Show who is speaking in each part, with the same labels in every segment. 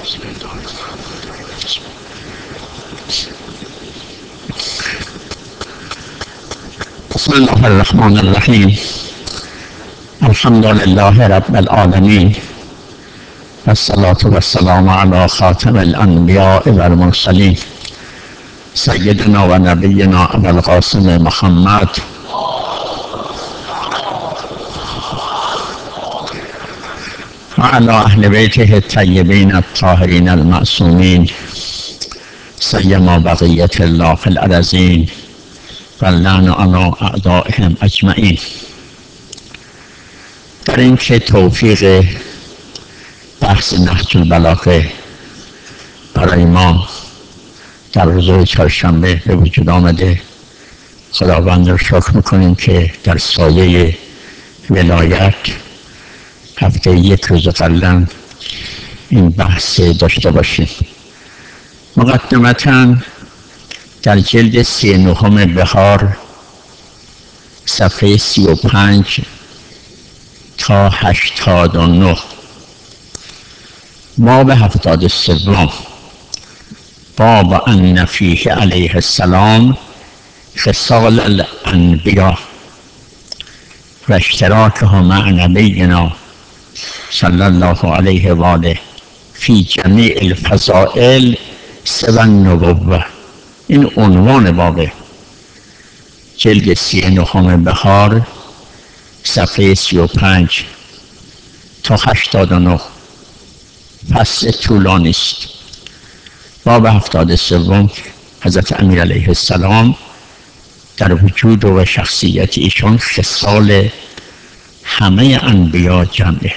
Speaker 1: بسم الله الرحمن الرحیم. الحمد لله رب العالمین والصلاة والسلام علی خاتم الانبیاء والمرسلین سیدنا و نبینا ابی القاسم محمد و علی اهل بیته الطیبین الطاهرین المعصومین سیما بقیة الله فی الارضین واللعن علی اعدائهم اجمعین. در این که توفیق بحث نهج البلاغه برای ما در روز چهارشنبه به وجود آمده، خداوند را شکر میکنیم که در سایه ولایت هفته یک روز قبلا این بحث داشته باشیم. مقدمتاً در جلد 39 بهار صفحه 35 تا 89 باب 73 باب ان فیه علیه السلام خصال الانبیاء و اشتراکه مع نبینا صلی الله علیه و آله فی جمیع الفضائل سوى النبوة. این عنوان بابه. جلد 39 بهار صفحه 35 تا 89 فصل طولانی است. باب 73 حضرت امیر علیه السلام در وجود و شخصیت ایشان خصال همه انبیا جمعه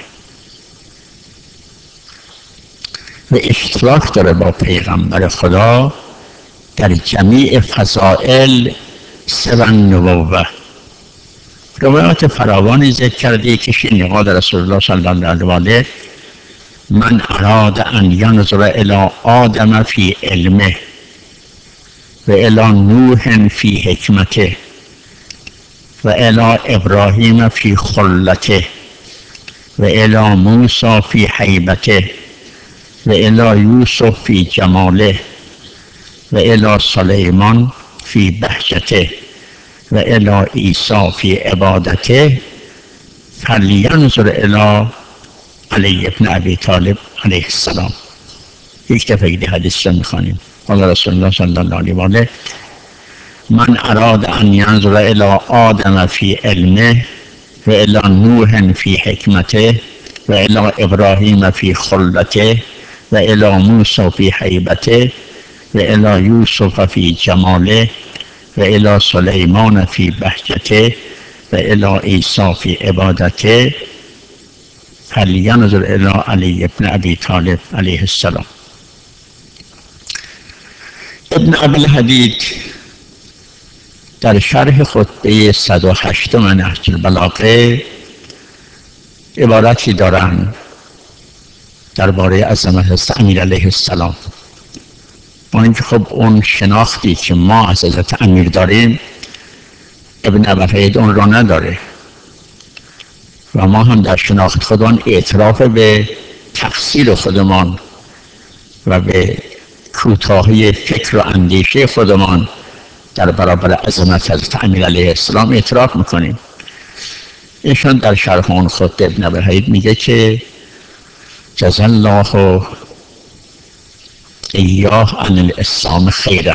Speaker 1: و اشتراک داره با پیغمبر خدا در جمیع فضائل سوى النبوة. روایات فراوانی ذکر کرده که نقاد رسول الله صلی الله علیه و آله من اراد ان ینظر الی آدم فی علمه و الی نوح فی حکمته و الی ابراهیم فی خلته و الی موسی فی هیبته و الی یوسف فی جماله و الی سلیمان فی بهجته و الی عیسی فی عبادته فلینظر الی علی ابن ابی طالب علیه السلام. یک دفعه دیگه حدیث رو میخوانیم. قال رسول الله صلی الله علیه و آله من اراد ان ینظر الی آدم فی علمه و الی نوح فی حکمته و الی ابراهیم فی خلته و الی موسی فی هیبته و الی یوسف فی جماله و الی سلیمان فی بهجته و الی عیسی فی عبادته فلینظر الی علی ابن ابی طالب علیه السلام. ابن ابی الحدید در شرح خطبه 108 نهج البلاغه عبارتی دارند درباره عظمت حضرت امیر علیه السلام. با اینکه خب اون شناختی که ما از حضرت امیر داریم ابن ابی الحدید اون را نداره و ما هم در شناخت خودمان اعتراف به تقصیر خودمان و به کوتاهی فکر و اندیشه خودمان در برابر عظمت حضرت امیر علیه السلام اعتراف میکنیم. ایشان در شرح اون خطبه ابن ابی الحدید میگه که جزا الله ایاه عن الاسلام خیرا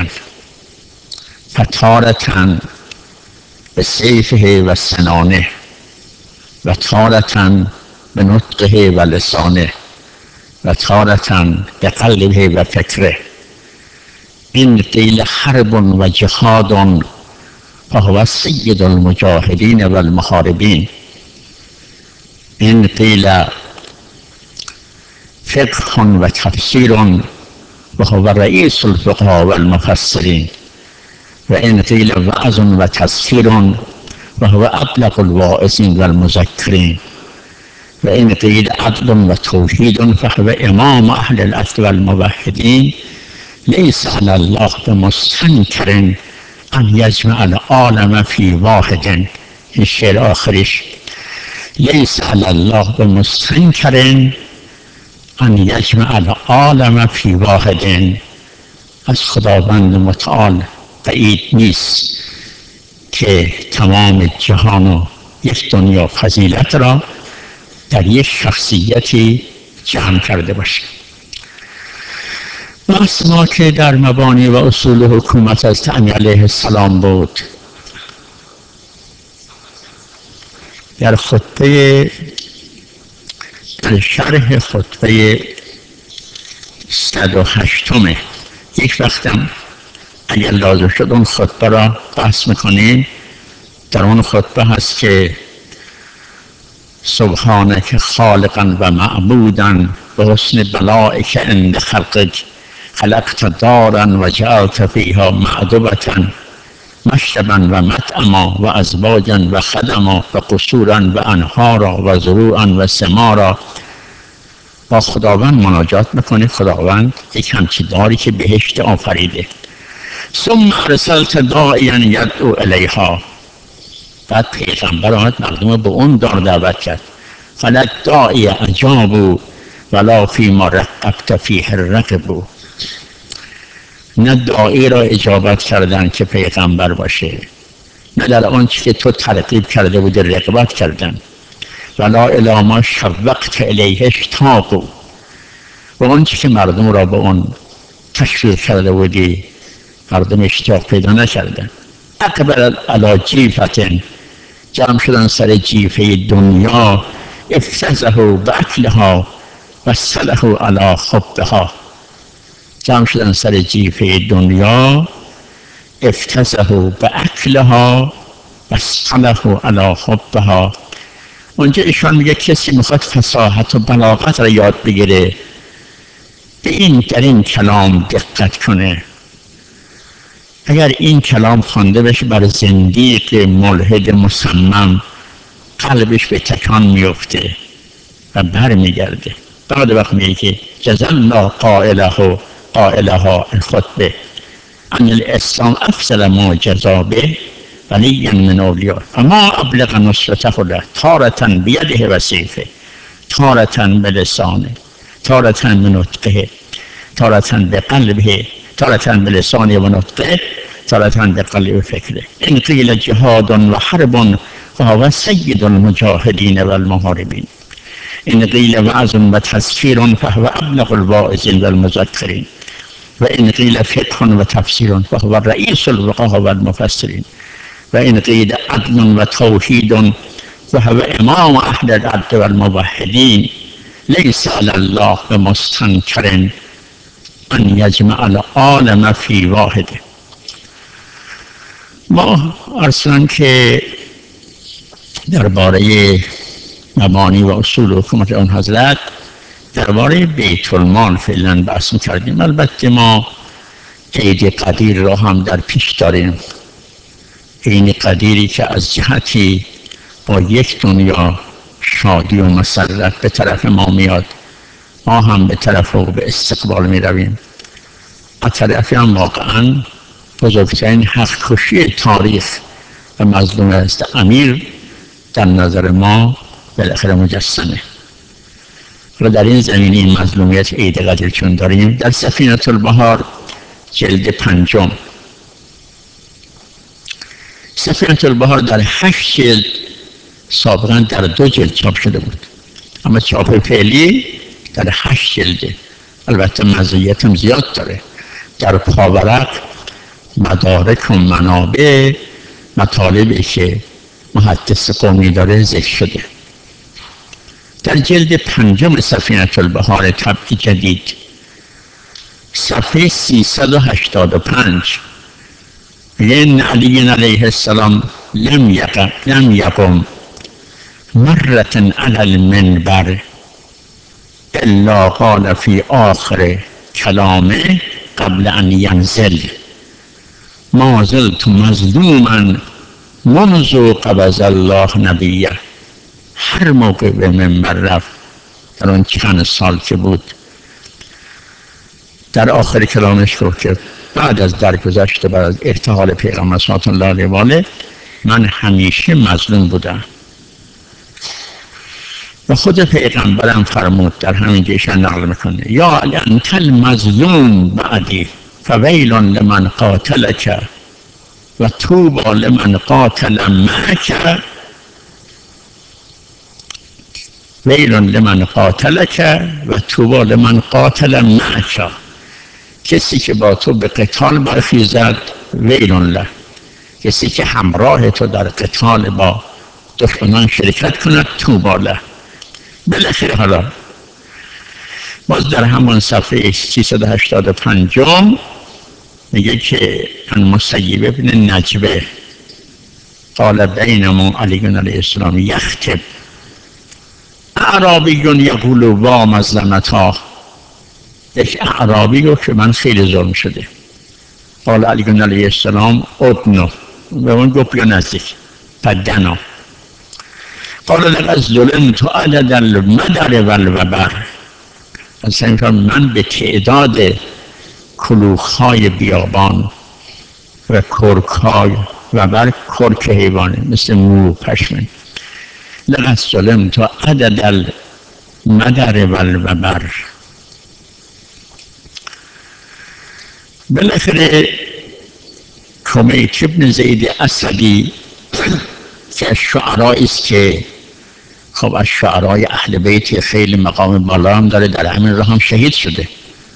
Speaker 1: فتارة بسیفه و سنانه و تارة بنطقه و لسانه و تارة بقلبه و فکره. این قیل حرب و جهاد فهو سید المجاهدین و المحاربین. این قیل فقه و تفسیر و هو رئیس الفقهاء و المفسرین و این قیل وعظ و تذکیر و هو ابلغ الواعظین و المذکرین و این قیل عدل و توحید فهو امام اهل العدل و الموحدین لیس علی الله بمستنکر ان یجمع العالم فی واحد. این شعر آخرش لیس علی الله بمستنکر ان یجمع العالم فی واحد، از خداوند متعال بعید نیست که تمام جهان و یک دنیا فضیلت را در یک شخصیتی جمع کرده باشه. بحث ما که در مبانی و اصول حکومت از امی علیه السلام بود، در شرح خطبه 108 یک وقتم اگر لازم شد اون خطبه را بحث میکنیم. در اون خطبه هست که سبحانک خالقا و معبودا به حسن بلائک عند خلقک، خلقت دارا و جعلت فیها معدبة مشربا و مطعما و ازواجا و خدما و قصورا و انهارا و زروعا و ثمارا. با خداوند مناجات میکنی، خداوند یک همچی داری که بهشت آفریده. ثم ارسلت داعیا یدعو الیها، بعد پیغمبر آمد مردم به اون دار دعوت کرد. فلک داعی اجابوا ولا فیما رقبت فیه الرقب، نه داعی را اجابت کردن که پیغمبر باشه، نه در آنچه که تو ترغیب کرده بودی رغبت کردن. ولا الی ما شوقت الیه اشتاقوا، و آنچه که مردم را به اون تشویق کرده بودی مردم اشتیاق پیدا نکردن. اقبل علی جیفة، جمع شدن سر جیفه دنیا. افتضحه باکلها وصله علی حبها، جمع شدن سر جیفه دنیا. افتضحه باکلها وصله علی حبها. اونجا ایشان میگه کسی میخواد فصاحت و بلاغت را یاد بگیره، در این کلام دقت کنه. اگر این کلام خوانده بشه بر زندیق ملحد مصمم، قلبش به تکان میفته و بر میگرده. بعد وقت میگه که جزا الله قائلها الخطبه ان الاسلام افضل ما جزا به ولی من اولیاء فما ابلغ نصرته له تارة بیده و سیفه، تارة بلسانه، تارة بنطقه، تارة بقلبه، تارة بلسانه و نطقه، تارة بقلب فکره. ان قیل جهاد و حرب فهو سید المجاهدین و المحاربین. ان قیل وعظ و تذکیر فهو ابلغ الواعظین و المذکرین. و ان قیل فقه و تفسیر فهو رئیس الفقهاء و المفسرین. و ان قیل عدل و توحید فهو امام اهل العدل و الموحدین. لیس علی الله بمستنکر ان یجمع العالم فی واحد. ما اصلا که درباره مبانی و اصول حکومت آن حضرت درباره بیت المال فعلا بحث می‌کردیم. البته ما عید قدیر را هم در پیش داریم، این قدیری که از جهتی با یک دنیا شادی و مسرت به طرف ما میاد، ما هم به طرف او به استقبال می رویم. از طرفی هم واقعا بزرگترین حق کشی تاریخ و مظلوم است امیر در نظر ما بالاخره مجسمه. و در این زمین این مظلومیت عید قدیر چون داریم، در سفینه البحار جلد 5، سفینه البحار در 8 جلد، سابقا در 2 جلد چاپ شده بود، اما چاپ فعلی در 8 جلده. البته مزیت هم زیاد داره. در پاورق مدارک و منابع مطالبی که محدث قومی داره ذکر شده. در جلد 5 سفینه البحار طبع جدید صفحه 385 میگه علی علیه السلام لم یقم مرة علی المنبر الا قال فی آخر کلامه قبل ان ینزل ما زلت مظلوما منذ قبض الله نبیه. هر موقع به منبر رفت در اون چند سال که بود، در آخر کلامش گفت که بعد از درگذشت بعد از ارتحال پیغمبر صلی الله علیه و آله من همیشه مظلوم بودم. و خود پیغمبرم فرمود در همین جایشان نقل میکنه یا انت المظلوم بعدی فویل لمن قاتلک و طوبی لمن قاتل معک ویل لمن قاتلک و طوبی لمن قاتل معک. کسی که با تو به قتال برخیزد ویل له، کسی که همراه تو در قتال با دشمنان شرکت کند طوبی له. بالاخره حالا باز در همون صفحه 385 میگه که ان مسیب ابن نجبه قال بینما علی علیه السلام یخطب اعرابی یقول وا مظلمتا، یک اعرابی رو که من خیلی ظلم شده. قال علی علیه السلام ادنو، به اون گفت بیا نزدیک. فدنا قال لقد ظلمت عدد المدر والوبر، اصلا من به تعداد کلوخهای بیابان و کرکهای وبر، کرک حیوانه مثل مو پشمه. لقد ظلمت عدد المدر والوبر. بالاخره کمیت ابن زید اسدی که از شعرایی است که خب از شعرای اهل بیت خیلی مقام بالا هم داره، در همین راه هم شهید شده.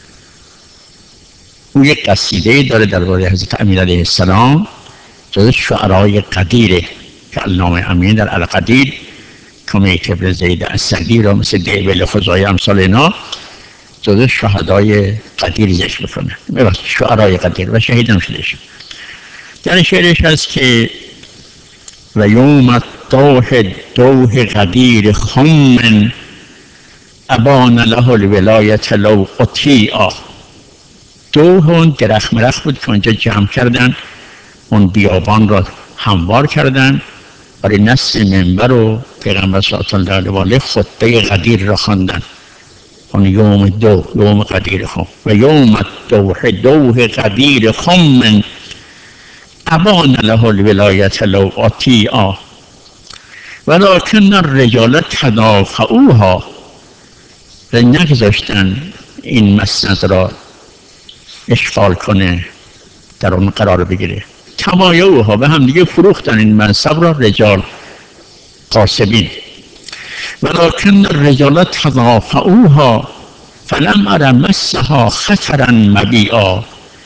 Speaker 1: او یک قصیده داره درباره حضرت امیر علیه السلام، جز شعرای قدیره که علامه امین در القدیر کمیت ابن زید اسدی را مثل دیبل خزای امثال اینا جز شهدای قدیر ذکر میکنه، شعرای قدیر، و شهید هم شده. در شعرش هست که و یوم الدوح دوح قدیر خم ابان له الولایت لو قطیعا. دوح اون درخت مرخ بود که اونجا جمع کردن، اون بیابان را هموار کردن برای نصب منبر و پیغمبر صلی الله علیه و آله خطبه قدیر را خواندن. اون یوم دوح، یوم قدیر خم و یوم الدوح دوح قدیر خم ابان له الولایت لو قطیعا ولکن الرجال تدافعوها، و نگذاشتن این مسند را اشغال کنه، در اون قرار بگیره. تمایعوها، به هم دیگه فروختن این منصب را رجال قاسبین. ولکن الرجال تدافعوها فلم ار مسها خطرا مبیعا.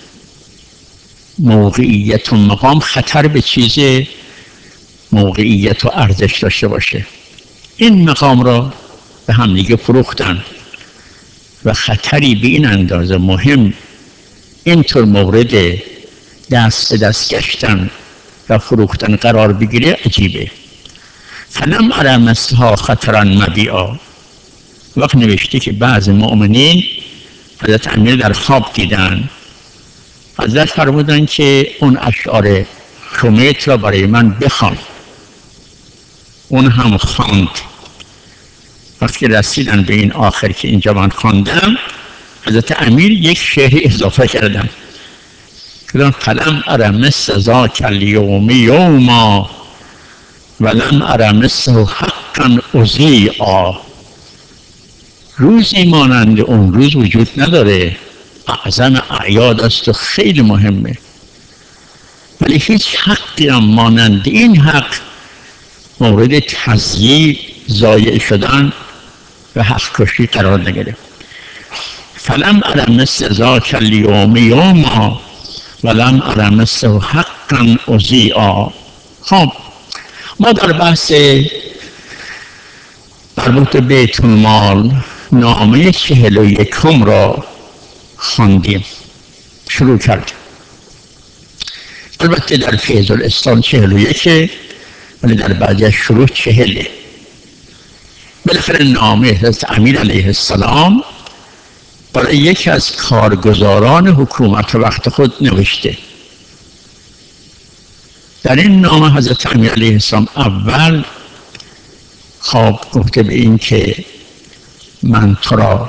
Speaker 1: موقعیت و مقام خطر به چیز موقعیت و ارزش داشته باشه، این مقام را به هم دیگه فروختن و خطری به این اندازه مهم اینطور مورد دست به دست گشتن و فروختن قرار بگیره عجیبه. فلم ار مثلها خطرا مبیعا. وقت نوشته که بعض مؤمنین حضرت امیر در خواب دیدن، حضرت فرمودن که اون اشعار کمیت را برای من بخوان. اون هم خواند. وقتی رسیدن به این آخر که اینجا من خواندم، حضرت امیر یک شعری اضافه کردن که فلم ار مثل ذاک الیوم یوما ولم ار مثل حقا اضیعا. روزی مانند اون روز وجود نداره، اعظم اعیاد است و خیلی مهمه، ولی هیچ حقی هم مانند این حق مورد تضییع، ضایع شدن و حق کشی قرار نگرفت. فلم ار مثل ذاک الیوم یوما ولم ار مثل حقا اضیعا. خب ما در بحث مربوط به بیت المال نامه 41 را خواندیم، شروع کردیم. البته در فیض الاسلام 41 ولی در بعضی شروع 40. بالاخره نامه حضرت امیر علیه السلام برای یکی از کارگزاران حکومت وقت خود نوشته. در این نامه حضرت امیر علیه السلام اول خواب گفته به این که من تو را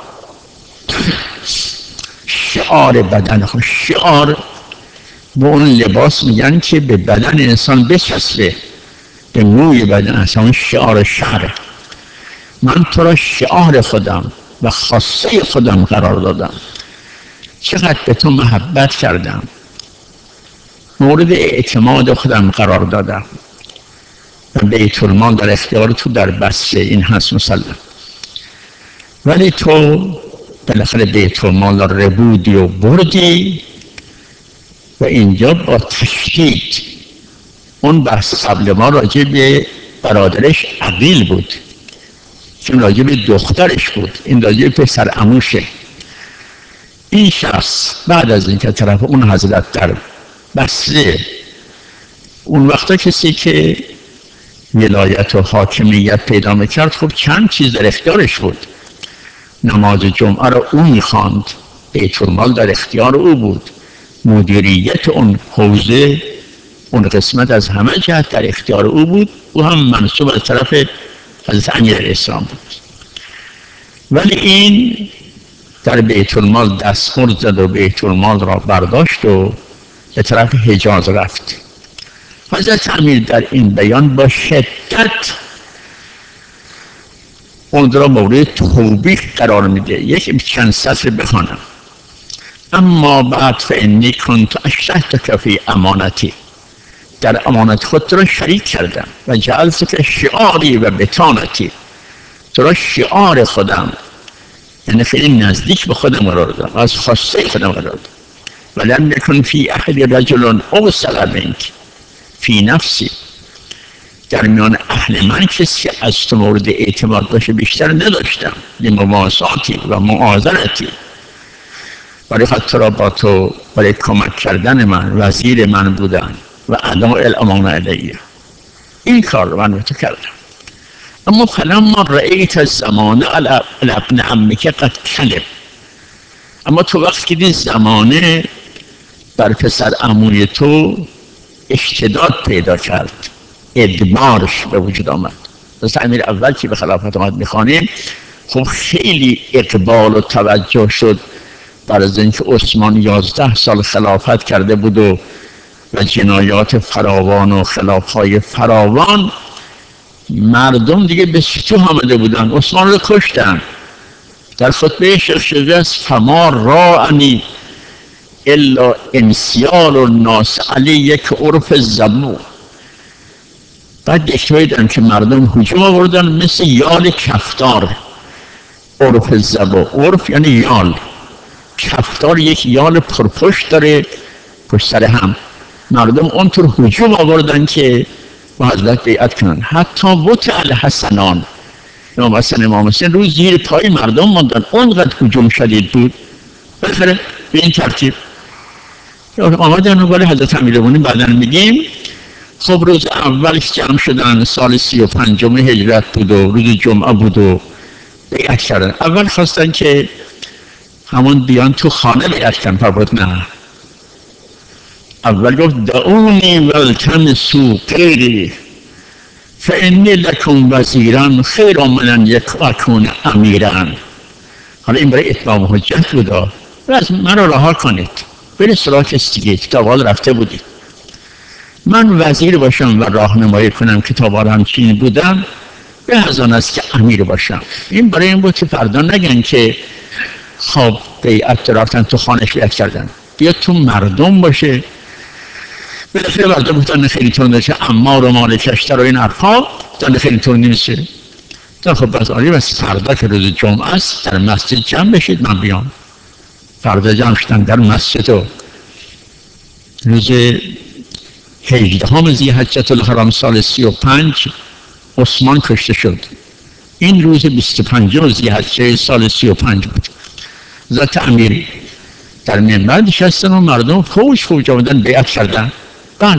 Speaker 1: شعار بدن خود، شعار به اون لباس میگن که به بدن انسان بچسبه، به موی بدن انسان، شعار شعره. من تو را شعار خودم و خاصه خودم قرار دادم، چقدر به تو محبت کردم، مورد اعتماد خودم قرار دادم و بیت المال در اختیار تو در بسته، این هست مسلم. ولی تو بالاخره بیت المال را ربودی و بردی و اینجا با تشدید. اون بحث قبل ما راجع به برادرش عقیل بود، چون راجع به دخترش بود، این راجع به پسر عموشه. این شخص بعد از اینکه طرف اون حضرت در بسته، اون وقتا کسی که ولایت و حاکمیت پیدا میکرد خب چند چیز در اختیارش بود. نماز جمعه رو او میخواند، بیت المال در اختیار او بود، مدیریت اون حوزه، اون قسمت از همه جهت در اختیار او بود. او هم منصوب از طرف حضرت امیر اسلام بود. ولی این در بیت المال دستخورد زد و بیت المال را برداشت و به طرف حجاز رفت. حضرت امیر در این بیان با شدت اون را مورد توبیخ قرار میده. یک چند سطر بخوانم. اما بعد فانی کنت اشرکتک فی امانتی، در امانت خود را شریک کردم و جعلتک شعاری و بطانتی، تو را شعار خودم، یعنی خیلی نزدیک به خودم قرار دادم، از خاصه خودم قرار دادم. ولم یکن فی اهل رجل اوسع منک فی نفسی، در میان اهل من کسی از تو مورد اعتماد باشه بیشتر نداشتم، لمواساتی و معاذرتی، برای خاطر را با تو، برای کمک کردن من، وزیر من بودن و اداء الامانه علیه، این کار رو من به تو کردم. اما فلما رأیت الزمانه علی ابن عمک قد کلب، اما تو وقتی که دید زمانه بر پسر عموی تو اشتداد پیدا کرد، ادبارش به وجود آمد. مثل امیر اول که به خلافت آمد میخوانیم، خب خیلی اقبال و توجه شد بر از اینکه عثمان 11 سال خلافت کرده بود و جنایات فراوان و خلافهای فراوان، مردم دیگه به سطوح آمده بودن، عثمان رو کشتن. در خطبه شیخ شده است فما راعنی الا انسیال الناس علی یک عرف زبو. بعد دیگه دیدن که مردم هجوم آوردن مثل یال کفتار. عرف زبو، عرف یعنی یال، کفتار یک یال پرپشت داره پشت سر هم. مردم اونطور هجوم آوردن که با حضرت بیعت کنن. حتی وطع الحسنان، امام حسن امام حسین روز زیر پای مردم ماندن، اونقدر هجوم شدید بود. بالاخره به این ترتیب آمدن و برای حضرت امیرالمومنین بعداً میگیم. خب روز اولش جمع شدن، سال 35 هجرت بود و روز جمعه بود و بیعت کردن. اول خواستن که همون بیان تو خانه بیعت کردن، فرمود نه. اول گفت دعونی والتمسوا غیری فانی لکم وزیرا خیر من ان اکون امیرا. حالا این برای اتمام حجت بود، از من را رها کنید، برید سراغ کسی دیگه، کتاب‌ها رفته بودید، من وزیر باشم و راهنمایی کنم. کتاب‌ها همچین بودم، به از آن است که امیر باشم. این برای این بود که فردا نگن که خب بیعت رفتن تو خانش بیعت کردن، بیا تو مردم باشه. بالاخره مردم گفتن خیلی طور نشه، عمار و مالکشتر و این حرفا گفتن خیلی طور نمیشه. خب بس آلی بس فردا که روز جمعه است در مسجد جمع بشید من بیام. فردا جمع شدن در مسجد و روز 18 ذی‌حجة الحرام سال 35 عثمان کشته شد. این روز 25 ذی‌حجه سال 35 بود. حضرت امیر در منبر نشستن و مردم فوج آمدن بیعت کردن. بعد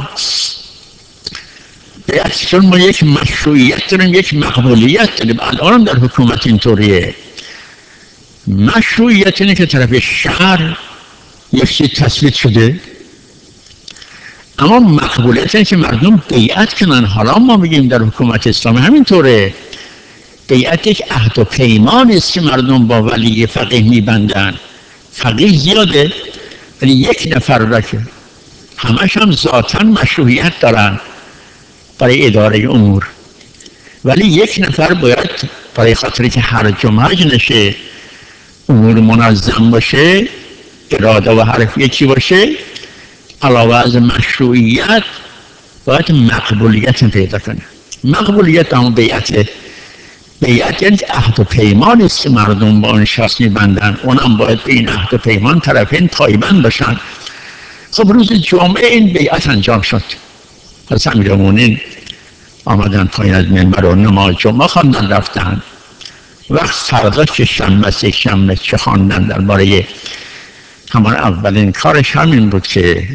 Speaker 1: بیعت چون ما یک مشروعیت داریم، یک مقبولیت داریم، الان در حکومت اینطوریه. مشروعیت اینه که طرف شهر یک چیز تثبیت شده، اما مقبولیت اینه که مردم بیعت کنن. حالا ما میگیم در حکومت اسلامی همینطوره، بیعت یک عهد و پیمان است که مردم با ولی فقیه میبندن. فقیه زیاده ولی یک نفر را که همش هم ذاتاً مشروعیت دارن برای اداره امور، ولی یک نفر باید برای خاطری که هرج و مرج نشه، امور منظم باشه، اراده و حرف یکی باشه، علاوه از مشروعیت باید مقبولیت پیدا کنه. مقبولیت همون بیعت یعنی عهد و پیمان است که مردم با اون شخص میبندن، اونم باید به این عهد و پیمان طرفین پایبند باشن. خب روز جمعه این بیعت انجام شد. پس امیرالمومنین آمدن پایین از منبر و نماز جمعه خواندن رفتن. وقت فردا که شنبه چه خواندن درباره همان اولین کارش همین بود که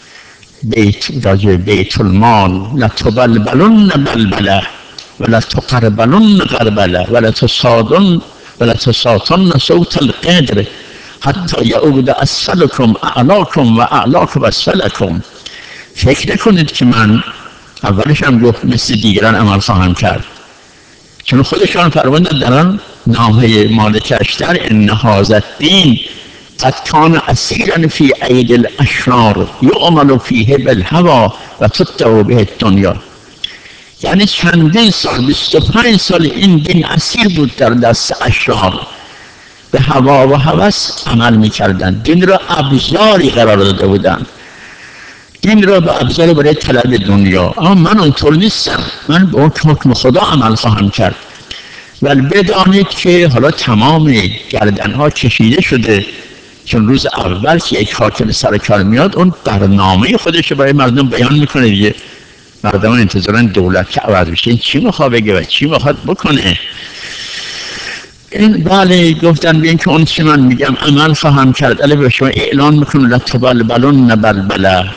Speaker 1: بیت المال لتبلبلن بلبله ولا تقربلن قربله ولا تساطن صوت القدر حتی یعود اسفلکم اعلاکم و اعلاکم اسفلکم. فکر نکنید که من اولش هم گفت مثل دیگران عمل خواهم کرد، چون خودشان فرمودند در آن نامه مالک اشتر ان هذا الدین قد کان اسیرا فی اید الاشرار یعمل فیه بالهوی و تتبع به الدنیا. یعنی چندین سال 25 سال این دین اسیر بود در دست اشرار، به هوا و هوس عمل میکردن، دین را ابزاری قرار داده بودن، دین را به ابزار برای طلب دنیا. اما من اونطور نیستم، من به اون حکم خدا عمل خواهم کرد. ولی بدانید که حالا تمام گردنها کشیده شده، چون روز اول که یک حاکم سر کار میاد اون برنامه خودش برای مردم بیان میکنه دیگه. مردم انتظارن دولت که عوض بشه، این چی میخواد بگه و چی میخواد بکنه. این بله گفتن بیان که اون چی من میگم عمل خواهم کرد، علی به شما اعلان میکنه لتبلبلن بلبله،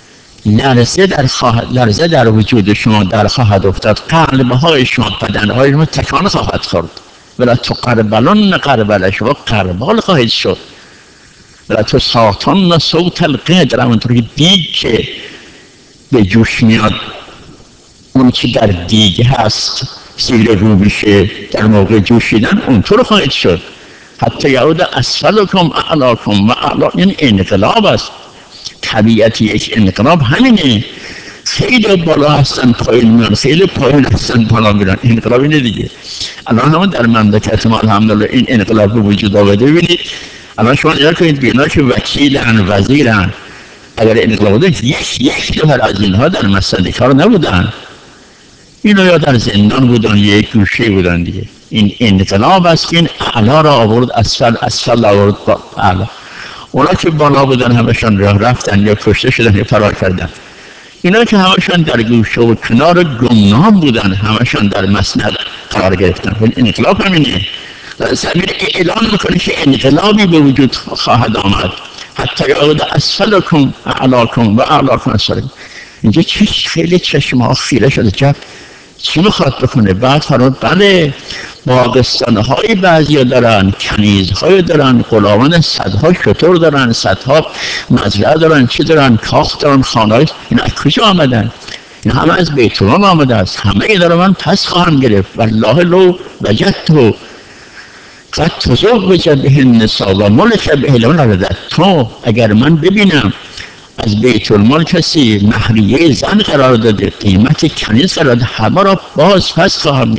Speaker 1: لرزه در وجود شما در خواهد افتاد، قلبهای شما بدنهای شما تکان خواهد خورد. ولا تقربلن قربله، شما قربال خواهید شد. ولا تساطن صوت القدر، همونطور که دیگ که به جوش میاد، اون که در دیگ هست زیر رو میشه در موقع جوشیدن، اونطور خواهید شد. حتی یعود اسفلکم اعلاکم و اعلا، یعنی انقلاب است. طبیعت یک انقلاب همینه، خیلی بالا هستن پایین میان، خیلی پایین هستن بالا میرن. انقلاب اینه دیگه. الان هم در مملکت ما الحمدلله این انقلاب به وجود آمده. ببینید الان شما نگاه کنید بینا که وکیلن وزیرن، اگر انقلاب بوده یک نفر از اینها در مسئله کار نبودن، اینا یا در زندان بودن یک گوشه بودن دیگه. این انقلاب است که این اعلا را آورد اسفل آورد اعلا. اونا که بالا بودن همشان راه رفتن یا کشته شدن یا فرار کردن. اینا که همشان در گوشه و کنار گمنام بودن همشان در مسند قرار گرفتن. ولی انقلاب همینه. زمین اعلان میکنه که انقلابی به وجود خواهد آمد. حتی یعود اسفلکم اعلاکم و اعلاکم اسفلکم. اینجا خیلی چشم ها خیره شده، چی میخواد بکنه؟ بعد فرمود بله باغستان‌های بعضی دارن، کنیزهای دارن، غلامان صدها شتر دارن، صدها مزرعه دارن، چی دارن، کاخ دارن، خانه‌های. اینا از کجا آمدن؟ این همه از بیت المال آمده است. همه اینا رو من پس خواهم گرفت. والله لو وجدته قد تزوج به النساء و ملک به الولد، تو اگر من ببینم از بیت المال کسی مهریه زن قرار داده، قیمت کنیز قرار داده، همه را باز پس خواهم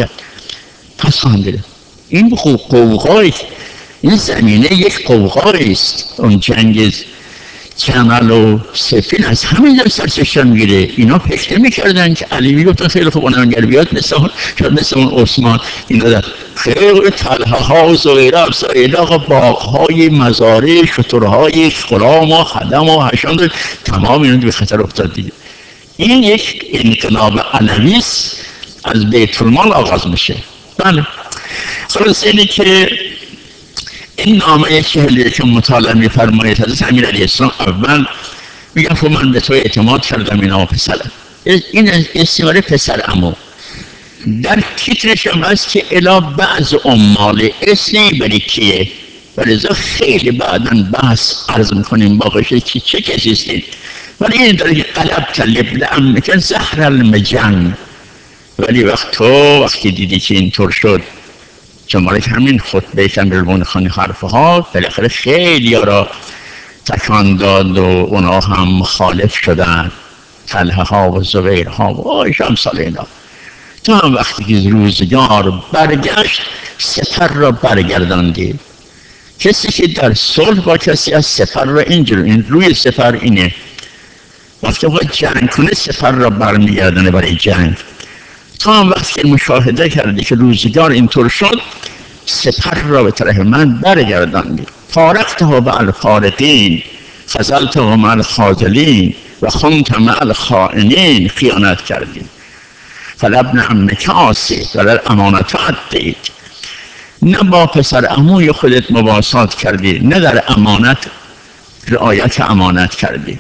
Speaker 1: گرفت. این قوقای، این زمینه یک قوقای است. اون جنگ جمل و سفین از همین در سرچشمه میگیره. اینا فکر میکردن که علی میگفتن خیلی خوب اونم اگر بیاد مثل اون عثمان، اینا در خیلی طلحه ها و زغیره افسایده باغهای مزارع شترهای غلام و خدم و حشم تمام اینا به خطر افتاد دیگه. این یک انقلاب علوی است، از بیت المال آغاز میشه. بله خلاص اینه که این نامه چهلیه که مطالعه می‌فرمایید حضرت امیرعلیه السلام اول میگن خب من به تو اعتماد کردم، این نامه پسرم، این استعمال پسرمو در تیترش هم هست که الی بعض عمال اسمی برای کیه، ولذا خیلی بعداً بحث عرض میکنیم باقیش که چه کسی استید. ولی این داره که قلب کلب لعمکن زهر المجن. ولی وقتی دیدی که اینطور شد، جمعه همین خطبه امیرالمومنین خانی حرفه ها بالاخره خیلی را تکان داد و اونا هم مخالف شدن، طلحه ها و زبیر ها و شمسال اینا. تا هم وقتی که روزگار برگشت سپر را برگرداندی. کسی که در صلح با کسی از سپر را این روی سپر اینه، وقتی باید جنگ کنه سپر را برمیگردانه برای جنگ. تا وقتی که مشاهده کردی که روزگار اینطور شد، سپر را به طرف من برگرداندی. فارقته مع الفارقین خذلته مع الخاذلین و خنت مع الخائنین. خیانت کردی. فلابن عمک عاصی ولی امانت ادیت. نه با پسر عموی خودت مواسات کردی، نه در امانت رعایت امانت کردی.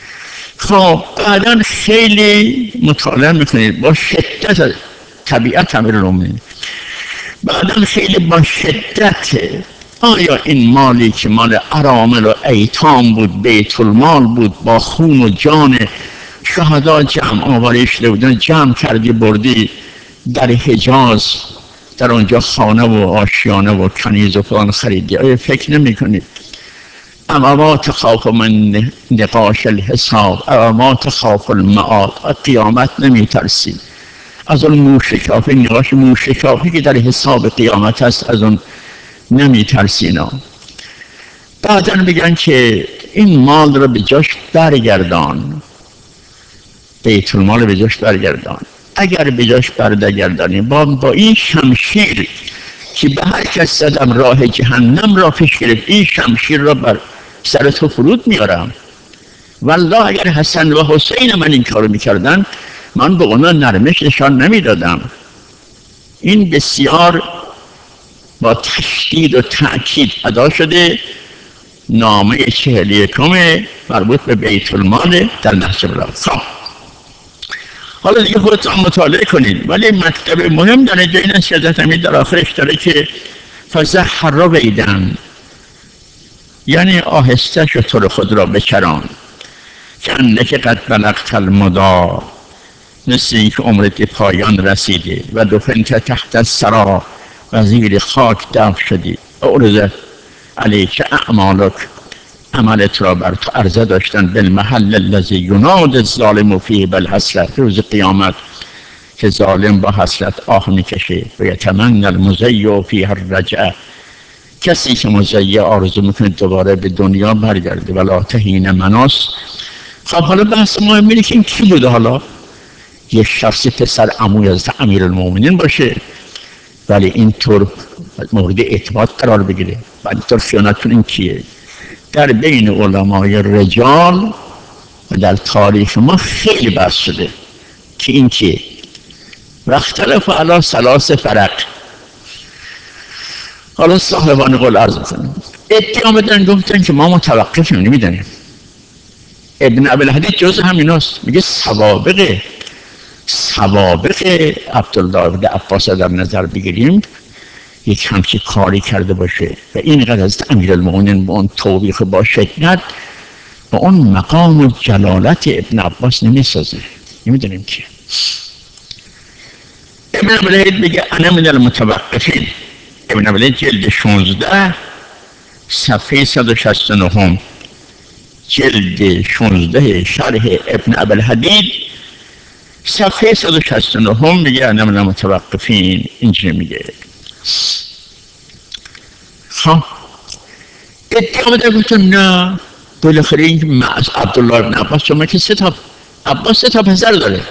Speaker 1: خب بعدا خیلی مطالعه میکنید با شدت طبیعت امیرالمومنین، بعدا خیلی با شدت آیا این مالی که مال ارامل و ایتام بود، بیت المال بود، با خون و جان شهدا جمع آوری شده بودن، جمع کردی بردی در حجاز، در اونجا خانه و آشیانه و کنیز و فلان خریدی. آیا فکر نمی کنید اما ما تخاف من نقاش الحساب، اما ما تخاف المعاد، قیامت نمی ترسی از اون موشکافی، نقاش موشکافی که در حساب قیامت هست از اون نمی ترسینا. بعدا بگن که این مال رو به جاش برگردان، بیت المال به جاش برگردان. اگر به جاش برگردانی با این شمشیر که به هر کس زدم راه جهنم را پیش گرفت، این شمشیر را بر سر تو فرود میارم. والله اگر حسن و حسین من این کارو میکردن، من به اونا نرمش نشان نمیدادم. این بسیار با تشدید و تأکید ادا شده. نامه 41 مربوط به بیت المال در نهج البلاغه. حالا دیگه خودتون مطالعه کنید، ولی مطلب مهم در اینجا این است که حضرت امیر در آخرش داره که فزحر ویدن، یعنی آهسته شتر خود را بچران، که انک قد بلغت المدی، مثل اینکه عمرت به پایان رسیده، و دفنت تحت الثری، و زیر خاک دفن شدی. اعرض علیک اعمالک، عملت را بر تو عرضه داشتن، بالمحل الذی ینادی الظالم فیه بالحسرت، روز قیامت که ظالم با حسرت آه میکشه. و یتمنی المضیع فیها الرجعه، کسی که مضیع آرزو میکنه دوباره به دنیا برگرده. ولا تهین مناس. خب حالا بحث مهم اینه که این کی بوده؟ حالا یه شخصی پسر عموی از امیرالمومنین باشه ولی اینطور مورد اعتماد قرار بگیره، بعد اینطور خیانت کنه، این کیه؟ در بین علمای رجال و در تاریخ ما خیلی بحث شده که این کیه. و اختلاف علی ثلاث فرق. حالا صاحبان قول عرض کنم، ادعا بدن گفتن که ما متوقفیم، نمیدونیم. ابن ابوالحدید جز همیناست، میگه سوابق عبدالله بن عباس در نظر بگیریم، یک همچی کاری کرده باشه و اینقدر از امیرالمومنین با اون توبیخ با شدت با اون مقام و جلالت ابن عباس نمیسازه. نمیدونیم که ابن ابوالحدید میگه انا من المتوقفین. ابن ابوالحدید جلد 16 صفحه 169، جلد 16 شرح ابن ابوالحدید صفحه 169 میگه انا من المتوقفین. اینجوری میگه. خب ادعا بده گفتن نه بالاخره این عبدالله بن عباس، شما که عباس 3 تا پسر داره،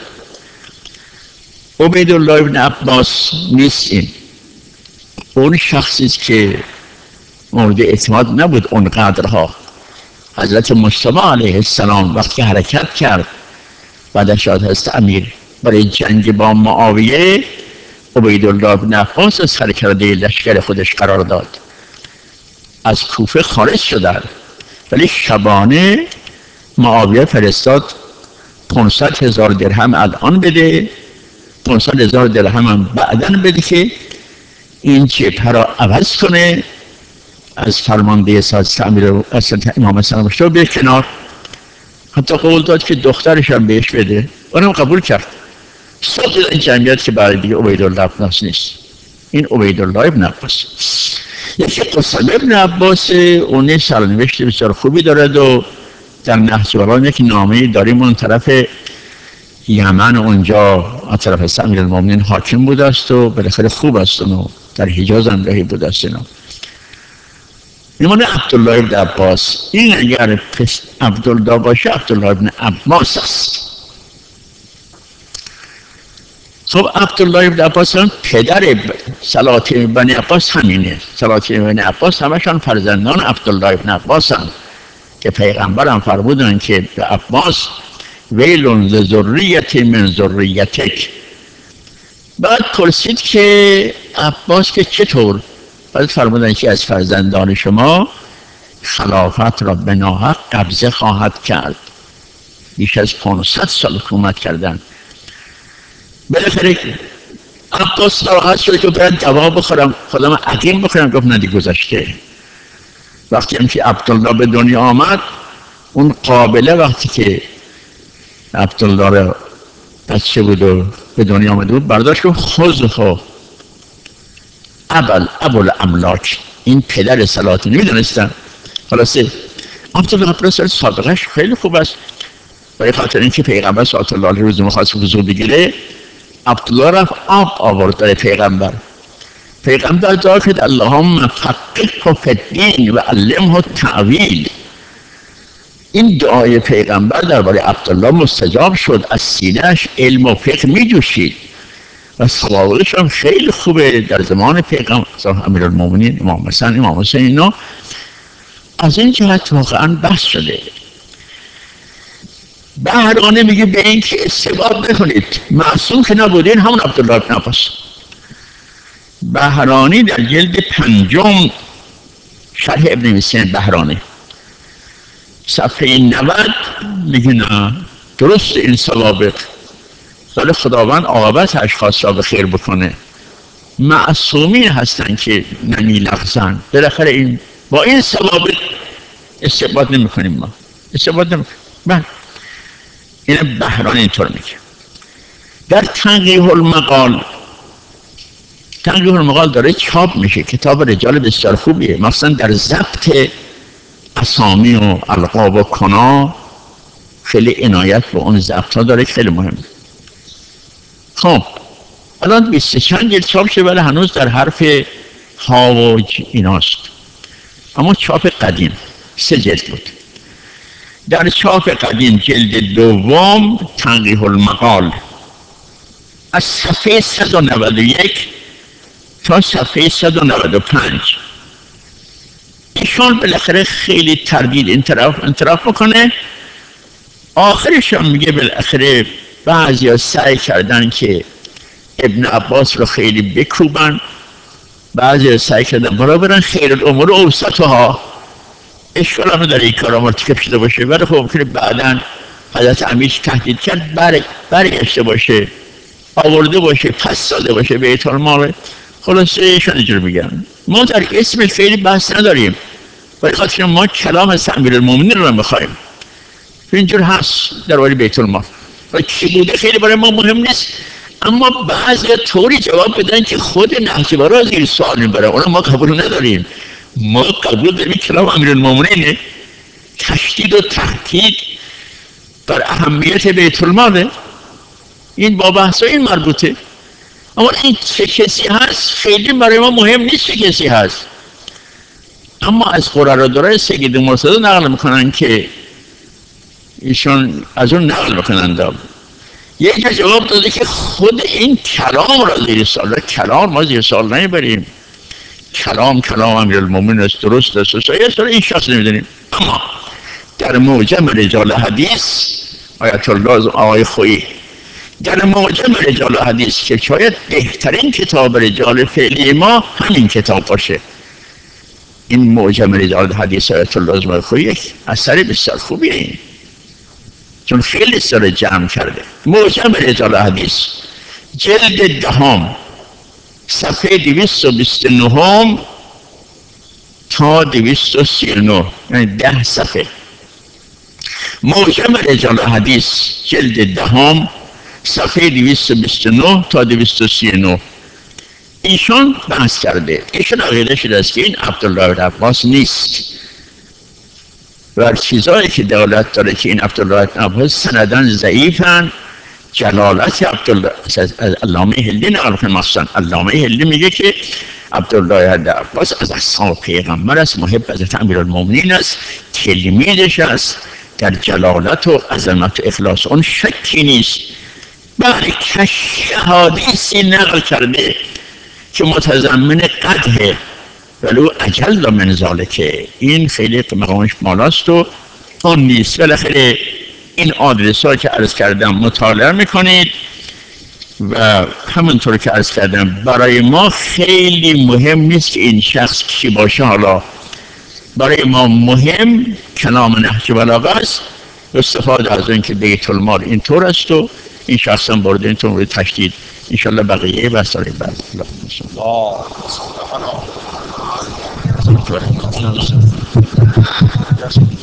Speaker 1: عبیدالله بن عباس نیست. این اون شخصی است که مورد اعتماد نبود اونقدرها. حضرت مصطفی علیه السلام وقتی حرکت کرد بعدش حضرت امیر برای جنگ با معاویه، عبیدالله بن عباس از سرکرده لشکر خودش قرار داد. از کوفه خارج شدن، ولی شبانه معاویه فرستاد 500,000 درهم الان بده، 500,000 درهم هم بعداً بده که این جبهه را عوض کنه، از فرمانده سازت امام حسن رو به کنار. حتی قول داد که دخترش هم بهش بده، اونم قبول کرد. صد این جمعیت که برای دیگه عبیدالله ابن عباس نیست، این عبیدالله ابن عباس. یکی قاسم ابن عباس، اون سرنوشت بسیار خوبی دارد و در نهج البلاغه یک نامه‌ای داریم اون طرف یمن، اونجا از طرف امیرالمومنین حاکم بوده است و بالاخره خوب است و در حجاز هم گاهی بود است اینا. میمونه عبدالله ابن عباس. این اگر عبدالله باشه عبدالله ابن عباس است. خب عبدالله ابن عباس هم پدر سلاطین بنی عباس همینه. سلاطین بنی عباس همشان فرزندان عبدالله ابن عباس هم که پیغمبر هم فرمودن که به عباس ویلون لذریت من ذریتک. بعد پرسید که عباس که چطور؟ بعد فرمودن که از فرزندان شما خلافت را به ناحق قبضه خواهد کرد. بیش از 500 سال حکومت کردن. بالاخره عباس ناراحت شد که باید دوا بخورم، خودم عقیم بخورم. گفت ندی گذشته. وقتی هم که عبدالله به دنیا آمد، اون قابله وقتی که عبدالله را بچه بود و به دنیا آمده بود برداشت و خذه ابوالاملاک، این پدر سلاطین. میدونستن خلاصه عبدالله عباس سابقش خیلی خوب است. برای خاطر اینکه پیغمبر صلی الله علیه و آله خواست وضو بگیره، عبدالله رفت آب آورد برای پیغمبر. پیغمبر دعا کرد اللهم فقهه فی الدین و علمه التأویل. این دعای پیغمبر درباره عبدالله مستجاب شد. از سینه‌اش علم و فقه میجوشید و سوابقش هم خیلی خوبه. در زمان پیغمبر امیرالمومنین امام حسن، امام حسین، اینا از این جهت واقعا بحث شده. بهرانه میگه به این که استبعاد نکنید، معصوم که نبودین همون عبدالله بن عباس. بهرانی در جلد 5 شرح ابن مسیح بهرانی صفحه 90 میگه نه درست این سوابق داره خداوند عاقبت اشخاص را به خیر بکنه. معصومین هستن که نمیلغزن. بالاخره این با این سوابق استبعاد نمیکنیم، ما استبعاد نمیکنیم. این بهرانی اینطور میگه. در تنقیح المقال داره چاپ میشه. کتاب رجال بسیار خوبیه، مثلا در ضبط اسامی و القاب و کنا خیلی عنایت به اون ضبط ها داره، خیلی مهمه. خب الان 20 چند جلد چاپ شده ولی هنوز در حرف ها و ایناست. اما چاپ قدیم 3 جلد بود. در چاپ قدیم جلد 2 تنقیح المقال از صفحه 191 تا صفحه 195 ایشون بالاخره خیلی تردید انطراف میکنه. آخرش هم میگه بالاخره بعضی ها سعی کردن که ابن عباس رو خیلی بکوبن، بعضی ها سعی کردن برابرن خیر الامور اوسطها. اشکال هم داره این کار مرتکب شده باشه، ولی خب ممکنه بعدا حضرت امیر تهدید کرد برگشته باشه، آورده باشه، پس داده باشه بیت المال. خلاصه ایشون اینجور میگن. ما در اسم خیلی بحث نداریم، برای خاطر ما کلام از امیرالمومنین رو میخوایم. اینجور هست درباره بیت المال و کی بوده خیلی برای ما مهم نیست. اما بعضی طوری جواب بدن که خود نهجوی زیر سوال میبره، اونا ما قبول نداریم. ما قبول داریم کلام امیرالمومنین تشدید و تاکید بر اهمیت بیت الماله. این با بحث این مربوطه. اما این چه کسی هست خیلی برای ما مهم نیست چه کسی هست. اما از قرارادارای سید مرتضی نقل میکنن که ایشون از اون نقل میکنن. یک جواب داده که خود این کلام را زیر سوال، کلام ما زیر سوال نمیبریم. کلام امیرالمومنین است، درست است، صحیح است، این شخص نمیدونیم. اما در معجم رجال حدیث آیت الله آقای خویی در معجم رجال حدیث که شاید بهترین کتاب رجال فعلی ما همین کتاب باشه، این معجم رجال حدیث آیت الله آقای خویی یک اثر بسیار خوبیه این، چون خیلی سر جمع کرده. معجم رجال حدیث جلد 10 صفحه 229 تا 239 یعنی 10 صفحه. معجم رجال حدیث جلد 10 صفحه 229 تا 239 ایشون بحث کرده. ایشون عقیده شده است که این عبدالله بن عباس نیست و چیزایی که دلالت داره که این عبدالله بن عباس سندن ضعیفن. جلالت عبدالله علامه هلی نقل کنه. مثلا علامه هلی میگه که عبدالله عباس از اصحاب پیغمبر است، محب حضرت امیرالمومنین است، تلمیذش است، در جلالت و عظمت و اخلاص اون شکی نیست. بله کشف حادثی نقل کرده که متضمن قدحه، ولو اجل من ذالکه، این خیلی مقامش بالاست و اون نیست. بالاخره این آدرس ها که عرض کردم مطالعه میکنید و همونطور که عرض کردم برای ما خیلی مهم نیست که این شخص کی باشه. حالا برای ما مهم کلام نهج بلاغه است، استفاده از این که بیت المال اینطور است و این شخص هم برده اینطور مورد تشدید. انشاءالله بقیه بساره بعد الله